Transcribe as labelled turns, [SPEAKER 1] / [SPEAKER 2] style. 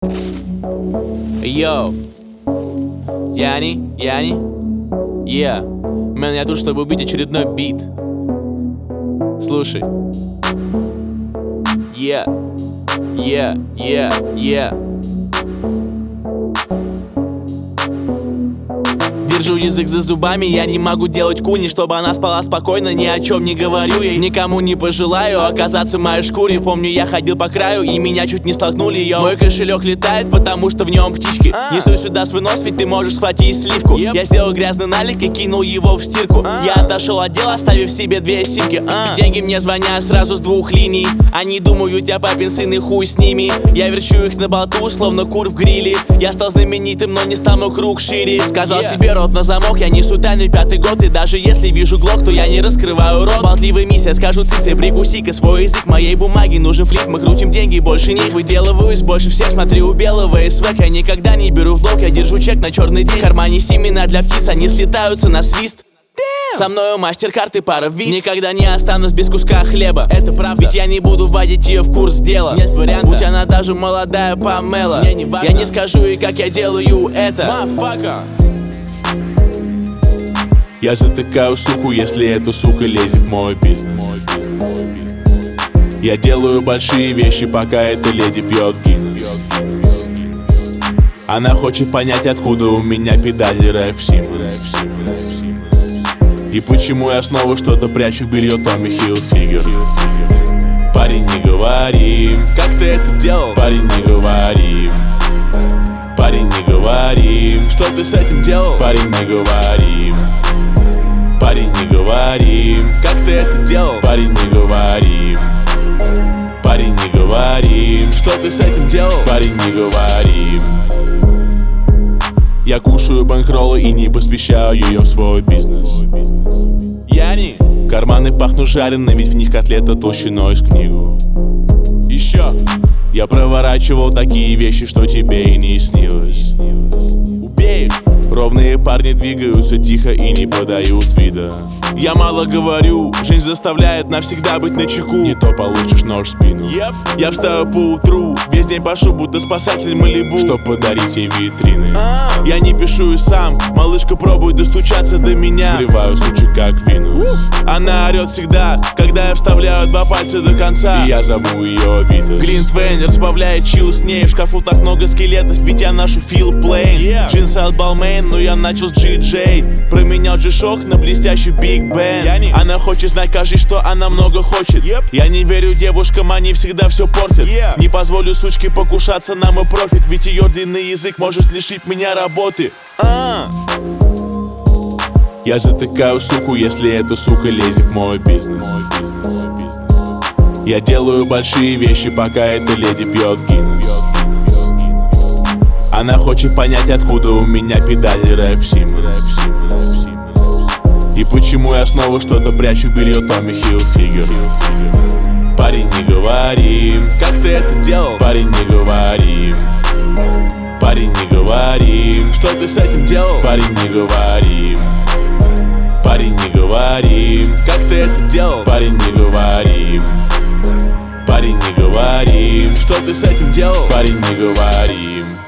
[SPEAKER 1] Йоу, Яни, Мэн, я тут, чтобы убить очередной бит. Слушай. Yeah. Держу язык за зубами, я не могу делать куни, чтобы она спала спокойно, ни о чем не говорю ей. Никому не пожелаю оказаться в моей шкуре. Помню, я ходил по краю, и меня чуть не столкнули, йоу. Мой кошелек летает, потому что в нем птички. Несу сюда свой нос, ведь ты можешь схватить сливку. Я сделал грязный налик и кинул его в стирку. Я отошел от дела, оставив себе 2 симки. Деньги мне звонят сразу с 2 линий. Они думают, я папин сын и хуй с ними. Я верчу их на болту, словно кур в гриле. Я стал знаменитым, но не стал мой круг шире. Сказал себе рот на замок, я несу тайный 5-й год. И даже если вижу глок, то я не раскрываю рот. Болтливый мисс, я скажу цице, прикуси-ка свой язык. Моей бумаге нужен флип, мы крутим деньги, больше них. Выделываюсь больше всех, смотри, у белого СВК. Я никогда не беру в долг, я держу чек на черный день. В кармане семена для птиц, они слетаются на свист. Со мною мастер-карт и пара виз. Никогда не останусь без куска хлеба, это правда. Ведь я не буду вводить ее в курс дела. Нет варианта, будь она даже молодая Памела. Мне не важно, я не скажу ей, как я делаю это. Мафака.
[SPEAKER 2] Я затыкаю суку, если эта сука лезет в мой бизнес. Я делаю большие вещи, пока эта леди пьет Гиннес. Она хочет понять, откуда у меня педали Рэп Симмонс. И почему я снова что-то прячу в белье Томми Хилфигер. Парень, не говори,
[SPEAKER 1] как ты это делал?
[SPEAKER 2] Парень, не говори. Парень, не говори,
[SPEAKER 1] что ты с этим делал?
[SPEAKER 2] Парень, не говори. Парень, не говори,
[SPEAKER 1] как ты это делал?
[SPEAKER 2] Парень, не говори. Парень, не говори,
[SPEAKER 1] что ты с этим делал?
[SPEAKER 2] Парень, не говори. Я кушаю бэнкроллы и не посвящаю ее в свой бизнес.
[SPEAKER 1] Яни,
[SPEAKER 2] карманы пахнут жареным, ведь в них котлета толщиной с книгу.
[SPEAKER 1] Еще
[SPEAKER 2] я проворачивал такие вещи, что тебе и не снилось.
[SPEAKER 1] Убей их.
[SPEAKER 2] Ровные парни двигаются тихо и не подают вида.
[SPEAKER 1] Я мало говорю, жизнь заставляет навсегда быть начеку.
[SPEAKER 2] Не то получишь нож в спину.
[SPEAKER 1] Я встаю по утру, весь день пашу, будто спасатель Малибу,
[SPEAKER 2] чтоб подарить ей витрины.
[SPEAKER 1] Я не пишу и сам, малышка пробует достучаться до меня.
[SPEAKER 2] Сбриваю случай как Винус.
[SPEAKER 1] Она орет всегда, когда я вставляю 2 пальца до конца.
[SPEAKER 2] И я зову ее Витас.
[SPEAKER 1] Глинтвейн разбавляет чил с ней. В шкафу так много скелетов, ведь я ношу Фил Плейн. Джинсы от Балмейн, но я начал с GJ. Променял G-Shock на блестящий Биг Бен. Она хочет знать, кажется, что она много хочет. Я не верю девушкам, они всегда все портят. Не позволю сучке покушаться на мой профит, ведь ее длинный язык может лишить меня работы.
[SPEAKER 2] Я затыкаю суку, если эта сука лезет в мой бизнес. Я делаю большие вещи, пока эта леди пьет Гиннес. Она хочет понять, откуда у меня педали Рэп Симмонс. И почему я снова что-то прячу в белье Томми Хилфигер.
[SPEAKER 1] Парень, не говори, как ты это делал?
[SPEAKER 2] Парень, не говори.
[SPEAKER 1] Парень, не говори, что ты с этим делал?
[SPEAKER 2] Парень, не говори.
[SPEAKER 1] Парень, не говори, как ты это делал?
[SPEAKER 2] Парень, не говори.
[SPEAKER 1] Парень, не говори, что ты с этим делал?
[SPEAKER 2] Парень, не говори.